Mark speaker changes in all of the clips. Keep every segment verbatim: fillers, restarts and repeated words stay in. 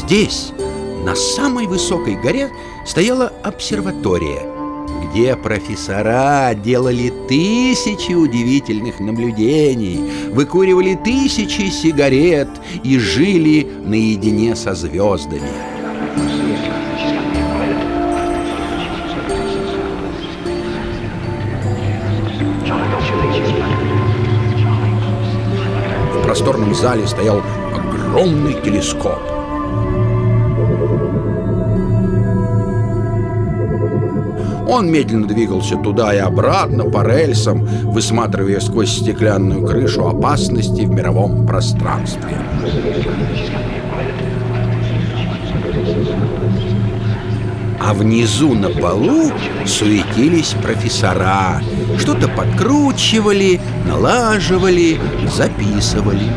Speaker 1: Здесь, на самой высокой горе, стояла обсерватория, где профессора делали тысячи удивительных наблюдений, выкуривали тысячи сигарет и жили наедине со звездами. В просторном зале стоял огромный телескоп. Он медленно двигался туда и обратно по рельсам, высматривая сквозь стеклянную крышу опасности в мировом пространстве. А внизу на полу суетились профессора. Что-то подкручивали, налаживали, записывали.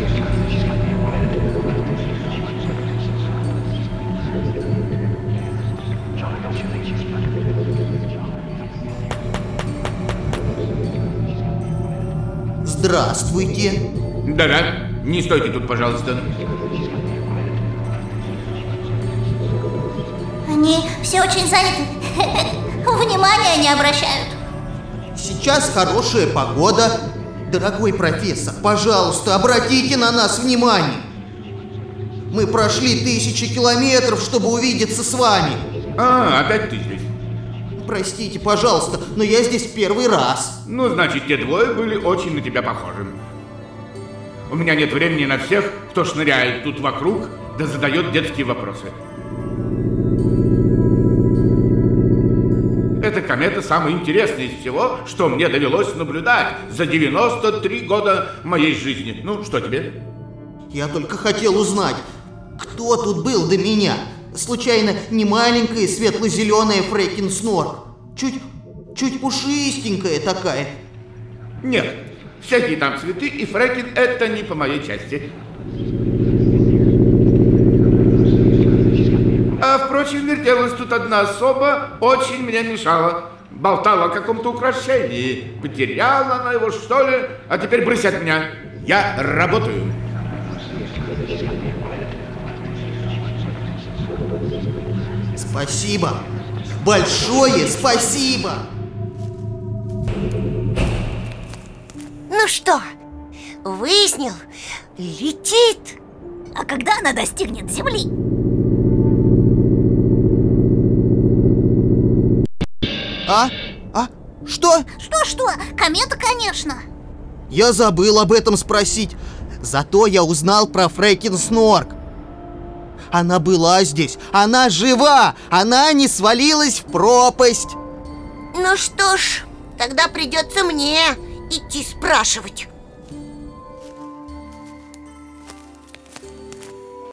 Speaker 2: Здравствуйте.
Speaker 3: Да-да, не стойте тут, пожалуйста.
Speaker 4: Они все очень заняты. Внимания не обращают.
Speaker 2: Сейчас хорошая погода. Дорогой профессор, пожалуйста, обратите на нас внимание. Мы прошли тысячи километров, чтобы увидеться с вами.
Speaker 3: А, опять ты здесь.
Speaker 2: Простите, пожалуйста, но я здесь первый раз.
Speaker 3: Ну, значит, те двое были очень на тебя похожи. У меня нет времени на всех, кто шныряет тут вокруг, да задает детские вопросы. Эта комета самая интересная из всего, что мне довелось наблюдать за девяносто три года моей жизни. Ну, что тебе?
Speaker 2: Я только хотел узнать, кто тут был до меня. Случайно не маленькая светло-зеленая Фрэкин Снорк? Чуть, чуть пушистенькая такая.
Speaker 3: Нет, всякие там цветы и Фрэкин — это не по моей части. А, впрочем, вертелась тут одна особа, очень мне мешала. Болтала о каком-то украшении. Потеряла она его, что ли? А теперь брысь от меня. Я работаю.
Speaker 2: Спасибо. Большое спасибо.
Speaker 4: Ну что, выяснил? Летит. А когда она достигнет Земли?
Speaker 2: А? А? Что?
Speaker 4: Что-что? Комета, конечно.
Speaker 2: Я забыл об этом спросить. Зато я узнал про Фрэкин Снорк. Она была здесь, она жива, она не свалилась в пропасть.
Speaker 4: Ну что ж, тогда придется мне идти спрашивать.